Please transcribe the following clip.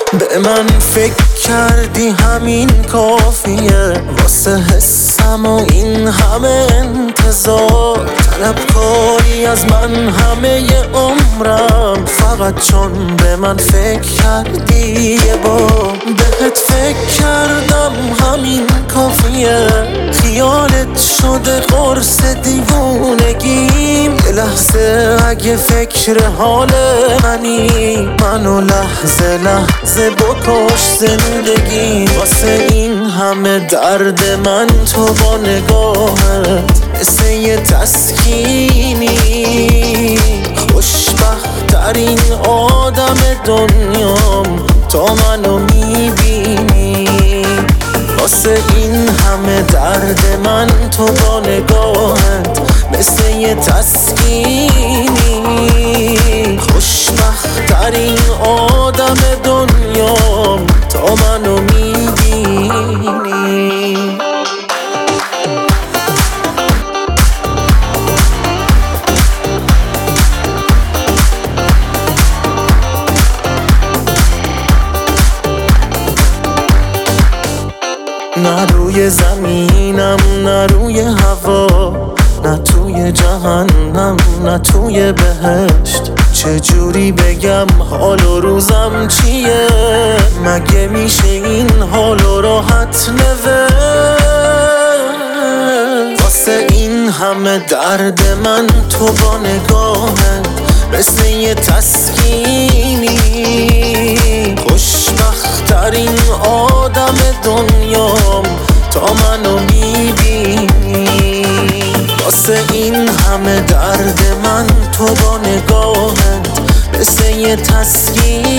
به من فکر کردی همین کافیه واسه حسم و این همه انتظار طلبکاری از من همه ی عمرم فقط چون به من فکر کردی یه بار بهت فکر کردم همین کافیه خیالت شده قرص دیوونگیم یه لحظه اگه فکر حال منی منو لحظه لحظه بکش زندگی واسه این همه درد من تو با نگاهت مثل یه تسکینی خوشبخت ترین آدم دنیام تا منو میبینی واسه این همه درد من تو با نگاهت مثل یه تسکینی خوشبخت ترین آدم دنیام تا منو میبینی نه روی زمینم نه روی هوا نه توی جهنم نه توی بهشت چجوری بگم حال و روزم چیه مگه میشه این حال و راحت نوشت واسه این همه درد من تو با نگاهت مثل یه تسکینی خوشبخت ترین آدم دنیام تا منو میبینی واسه این همه درد من تو با نگاهت مثل یه تسکینی